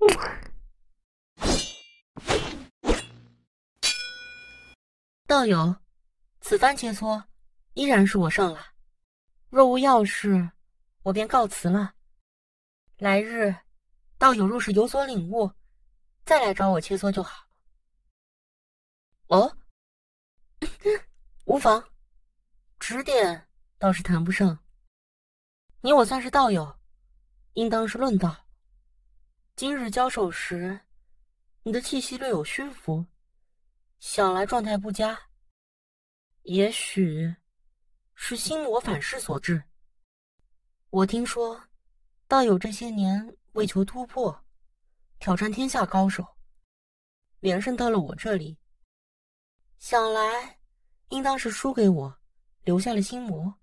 道友，此番切磋依然是我上了，若无要事，我便告辞了。来日，道友若是有所领悟，再来找我切磋就好。哦，无妨，指点倒是谈不上。你我算是道友，应当是论道。今日交手时，你的气息略有虚浮，想来状态不佳，也许是心魔反噬所致。我听说，道友这些年为求突破，挑战天下高手，连胜到了我这里，想来应当是输给我，留下了心魔。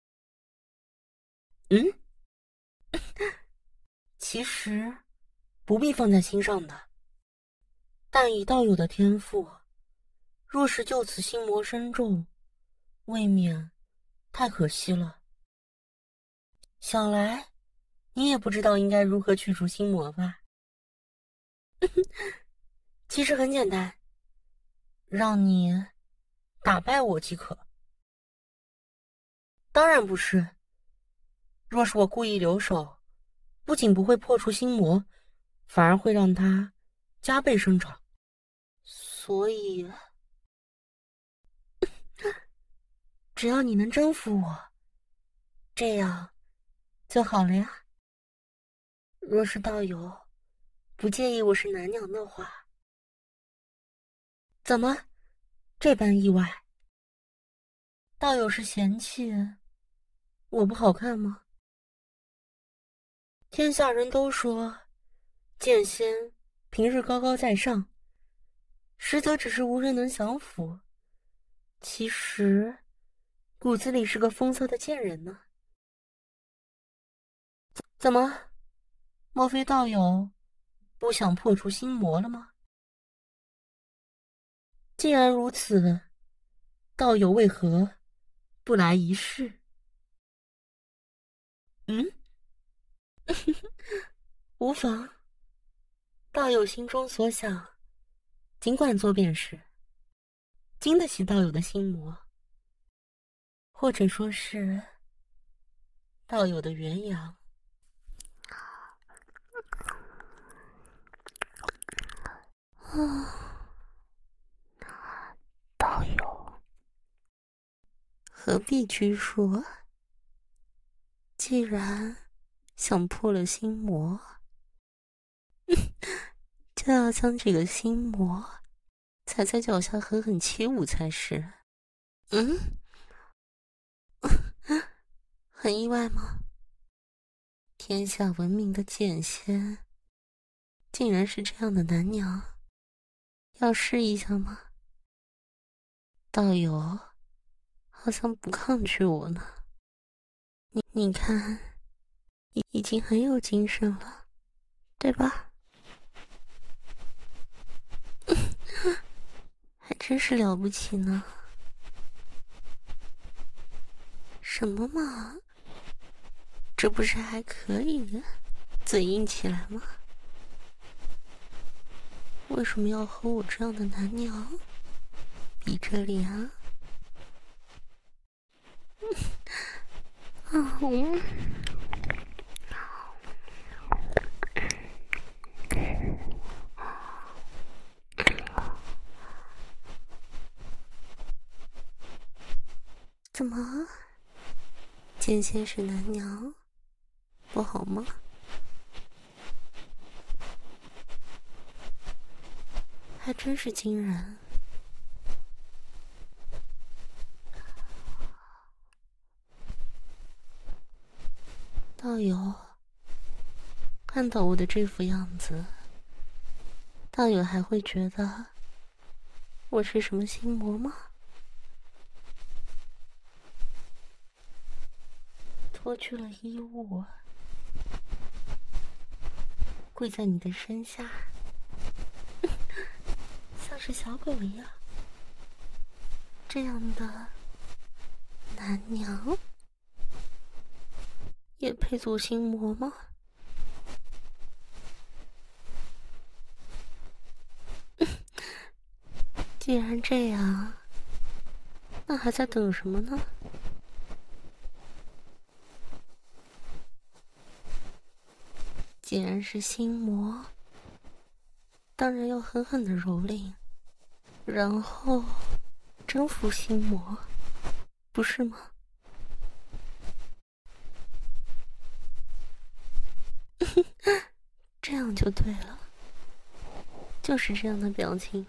其实不必放在心上的，但以道友的天赋，若是就此心魔深重，未免太可惜了。想来你也不知道应该如何去除心魔吧？其实很简单，让你打败我即可。当然不是，若是我故意留手，不仅不会破除心魔，反而会让它加倍生长。所以只要你能征服我，这样就好了呀。若是道友不介意我是男娘的话。怎么这般意外？道友是嫌弃我不好看吗？天下人都说剑仙平日高高在上，实则只是无人能降服，其实骨子里是个风骚的贱人呢。怎么，莫非道友不想破除心魔了吗？既然如此，道友为何不来一试？无妨，道友心中所想，尽管做便是。经得起道友的心魔，或者说是道友的元阳。道友何必拘束？既然想破了心魔，就要将这个心魔踩在脚下狠狠起舞才是。很意外吗？天下闻名的剑仙竟然是这样的男娘，要试一下吗？道友好像不抗拒我呢。你看，已经很有精神了，对吧？还真是了不起呢。什么嘛，这不是还可以嘴硬起来吗？为什么要和我这样的男娘比这里啊？怎么，剑仙是男娘不好吗？还真是惊人。道友，看到我的这副样子，道友还会觉得我是什么心魔吗？脱去了衣物，跪在你的身下，像是小狗一样。这样的男娘也配做心魔吗？ 既然这样，那还在等什么呢？既然是心魔，当然要狠狠的蹂躏，然后征服心魔，不是吗？这样就对了，就是这样的表情。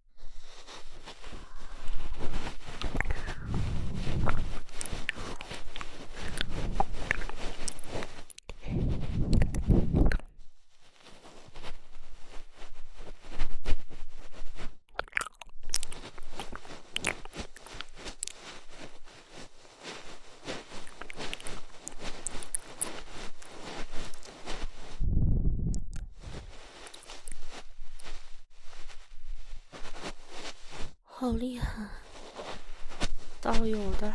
好厉害，倒有的。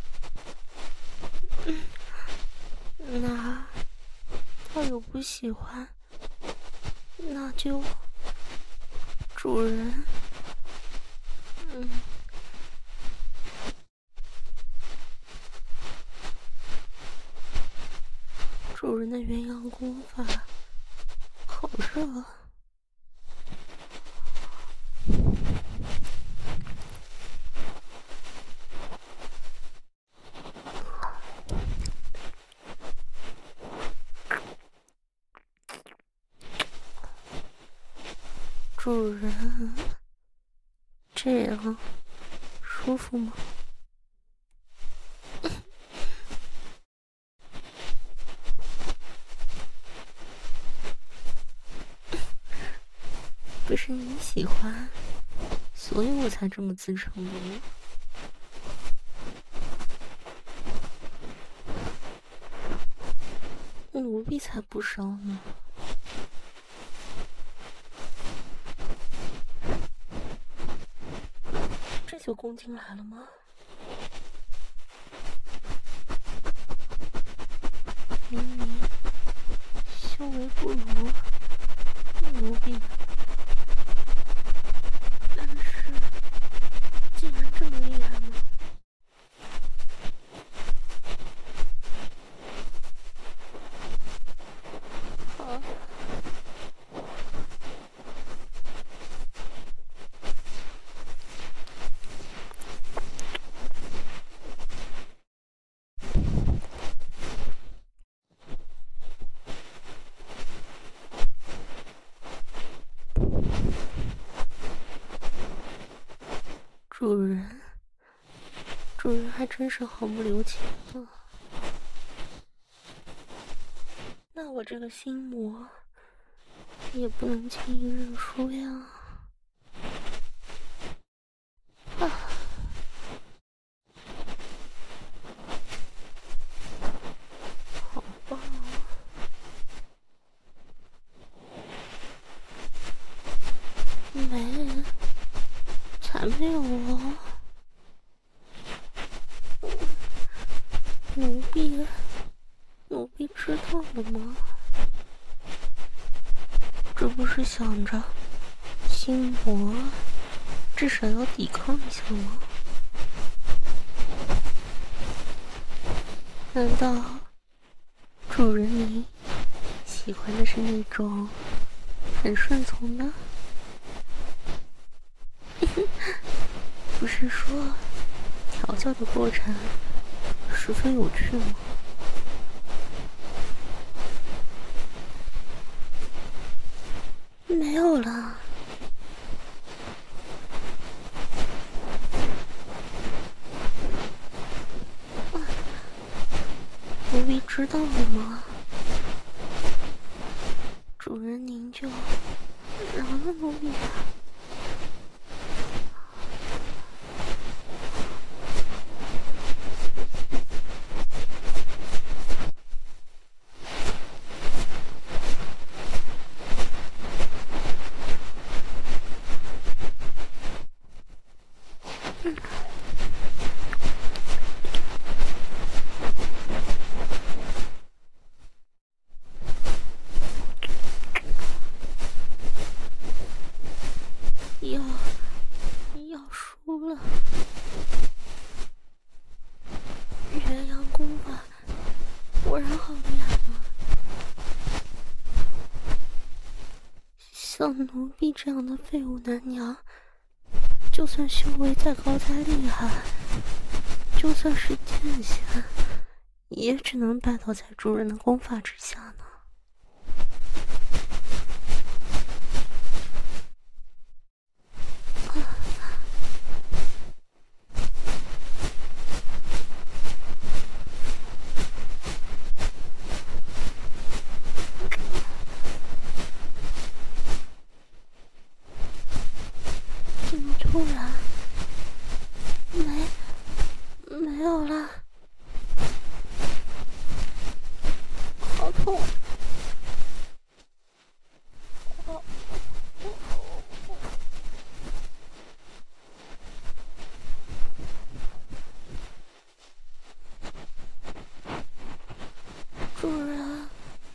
那倒有不喜欢，那就主人。主人的鸳鸯功法好热。主人，这样舒服吗？不是你喜欢，所以我才这么自称的吗？奴婢才不烧呢。这就攻进来了吗？明明修为不如奴婢，但是竟然这么厉害吗？好，主人还真是毫不留情呢。那我这个心魔也不能轻易认输呀。好棒啊！没，才没有哦。奴婢知道了吗？这不是想着心魔至少要抵抗一下吗？难道主人你喜欢的是那种很顺从的？不是说调教的过程十分有趣吗？没有了。奴婢知道了吗？主人您就饶了奴婢吧。 像奴婢这样的废物男娘，就算修为再高再厉害，就算是剑仙，也只能拜倒在主人的功法之下呢。怎么突然没有了？好痛！主人，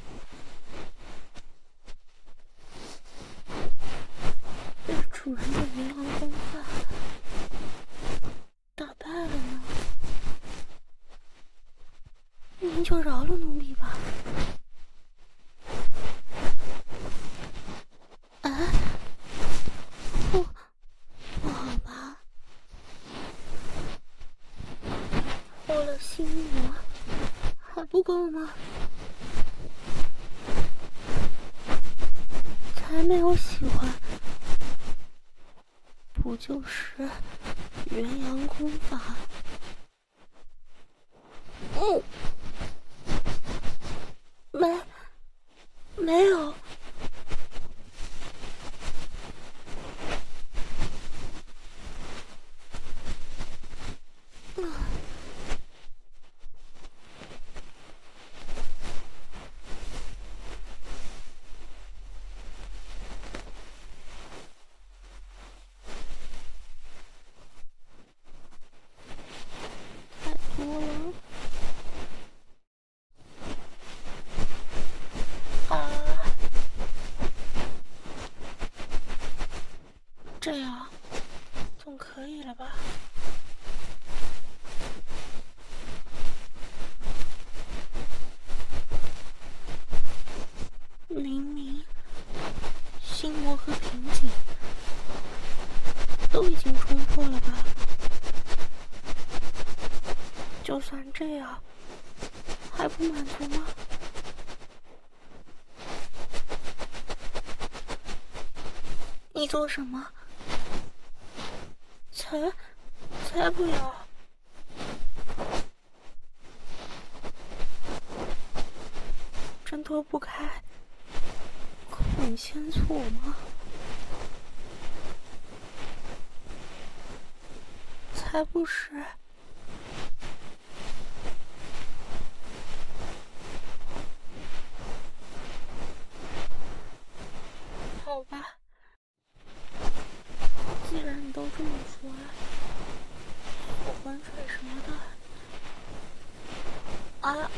被主人的云阳功法打败了呢。您就饶了奴婢吧。哎，不好吧？破了心魔还不够吗？才没有喜欢，不就是元阳功法？没有。太多了。这样总可以了吧？明明心魔和瓶颈都已经冲破了吧？就算这样还不满足吗？你做什么？才不要！挣脱不开恐先错吗？才不是！好吧，既然你都这么说了，我浑水什么的啊！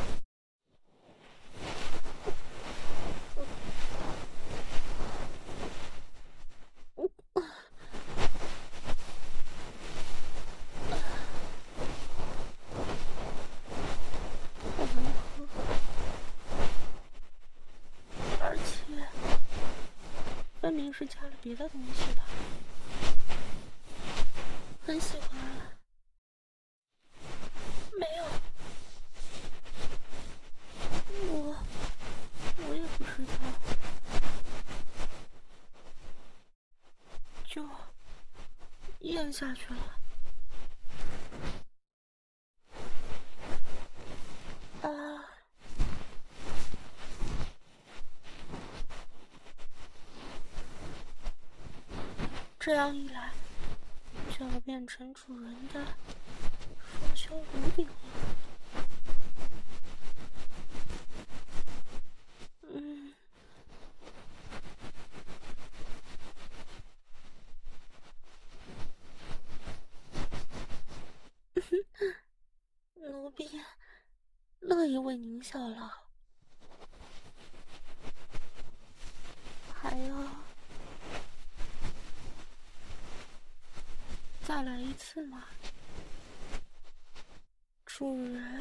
而且分明是加了别的东西的，很喜欢。没有，我也不知道，就咽下去了。这样一来，就要变成主人的双修炉饼了。奴婢乐意为您效劳，还要再来一次吗？主人。